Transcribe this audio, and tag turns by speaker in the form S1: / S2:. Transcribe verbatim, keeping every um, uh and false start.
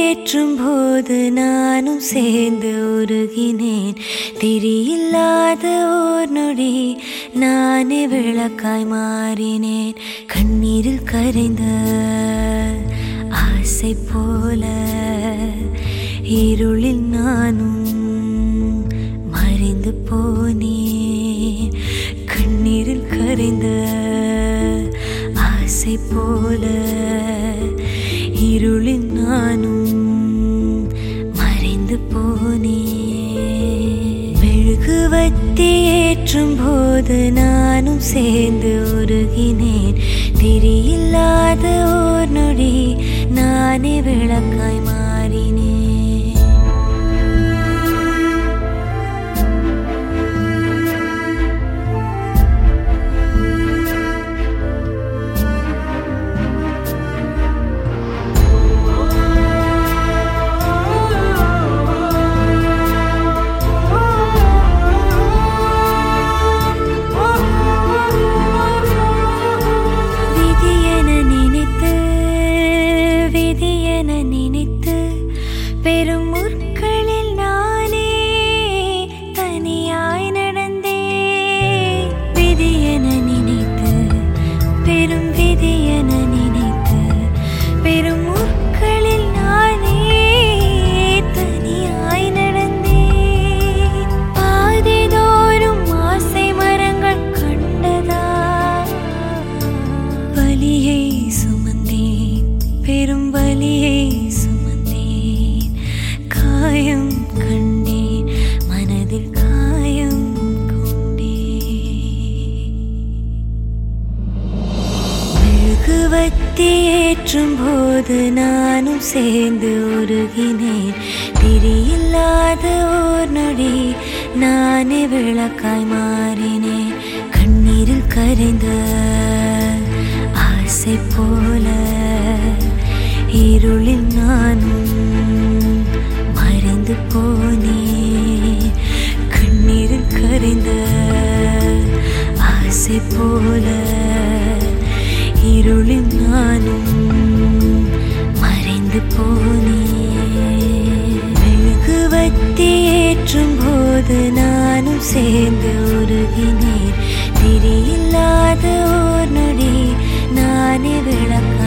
S1: ஏற்றும் போது நானும் சேர்ந்து உருகினேன். திரியில்லாத ஓர் நொடி நானே விளக்காய் மாறினேன். கண்ணீரில் கரைந்த ஆசை போல இருளில் நானும் மறைந்து போனேன். கண்ணீரில் கரைந்த ஆசை போல இருளில் நானும் மறைந்து போனேன். மெழுகுவர்த்தி ஏற்றும் போது நானும் சேர்ந்து உருகினேன். திரியில்லாத ஓர் நொடி நானே விளக்காய் மாறினேன். பெரும் முற்களில் நானே தனியாய் நடந்தேன். விதியென நினைத்து பெரும் விதியென நினைத்து பெரும் முற்களில் நானே தனியாய் நடந்தேன். பாதைதோறும் ஆசை மரங்கள் கண்டதா வலியை சுமந்தேன். பெரும் வலியை காயம் கண்டேன். மனதில் காயம் கொண்டேன். மெழுகுவர்த்தி ஏற்றும் போது நானும் சேர்ந்து உருகினேன். திரியில்லாத ஓர் நொடி நானே விளக்காய் மாறினேன். கண்ணீரில் கரைந்த ஆசை போல இருளில் நானும் மறைந்து போனேன். கண்ணீரில் கரைந்த ஆசை போல இருளில் நானும் மறைந்து போனேன். மெழுகுவர்த்தி ஏற்றும் போது நானும் சேர்ந்து உருகினேன். திரியில்லாத ஓர் நொடி நானே விளக்க